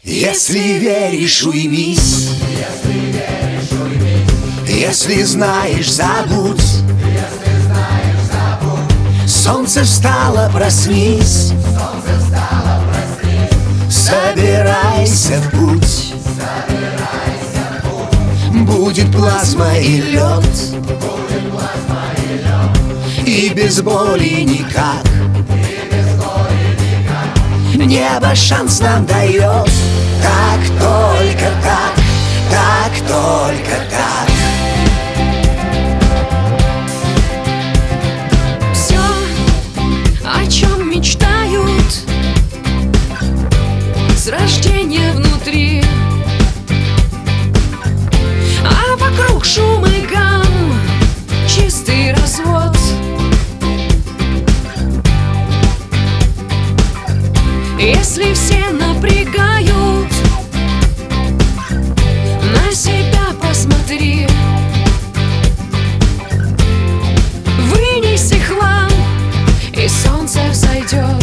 Если веришь, уймись. Если знаешь, забудь. Солнце встало, проснись. Собирайся в путь. Будет плазма и лед. И без боли никак. Небо шанс нам дает. Так, только так, так, только так. Все, о чем мечтают с рождения внутри, а вокруг шум и гам, чистый развод. Если все напрягают, на себя посмотри. Вынеси хлам, и солнце взойдет.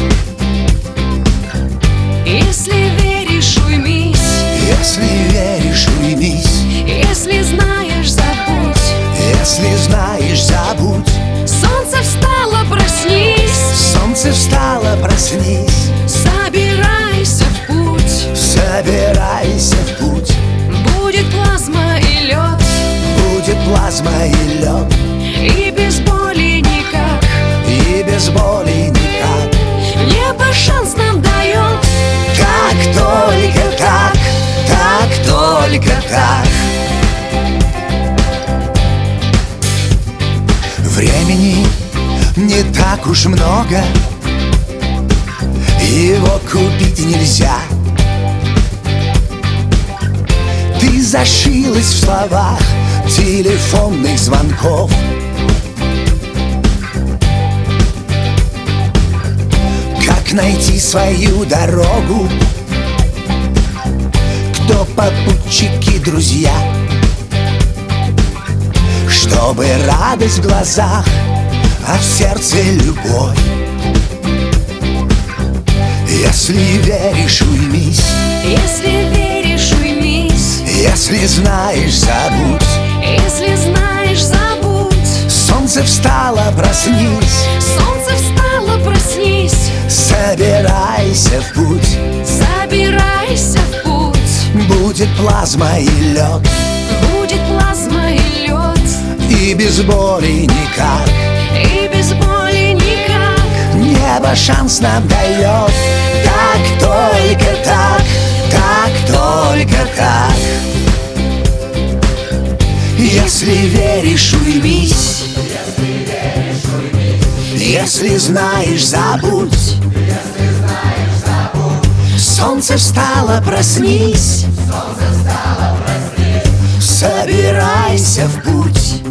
Если веришь, уймись. Если веришь, уймись. Если знаешь, забудь. Если знаешь, забудь. Солнце встало, проснись. Солнце встало, проснись. Собирайся в путь. Собирайся в путь. Будет плазма и лед. Будет плазма и лед. И без боли никак. И без боли никак. Небо шанс нам дает. Так, только так, так, только так. Времени не так уж много. Его купить нельзя. Ты зашилась в словах телефонных звонков. Как найти свою дорогу? Кто попутчики, друзья? Чтобы радость в глазах, а в сердце любовь. Если веришь, уймись. Если веришь, уймись. Если знаешь, забудь. Если знаешь, забудь. Солнце встало, проснись. Солнце встало, проснись. Собирайся в путь. Собирайся в путь. Будет плазма и лед. Будет плазма и лед. И без боли никак. И без боли никак. Небо шанс нам дает. Так, только так, так, только так. Если веришь, уймись. Если знаешь, забудь. Солнце встало, проснись. Собирайся в путь.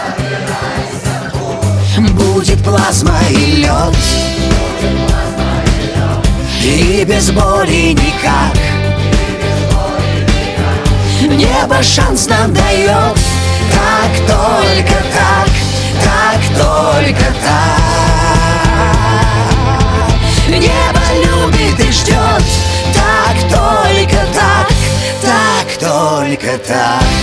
Будет плазма и лед. И без боли никак. Небо шанс нам дает. Так, только так, так, только так. Небо любит и ждет. Так, только так, так, только так.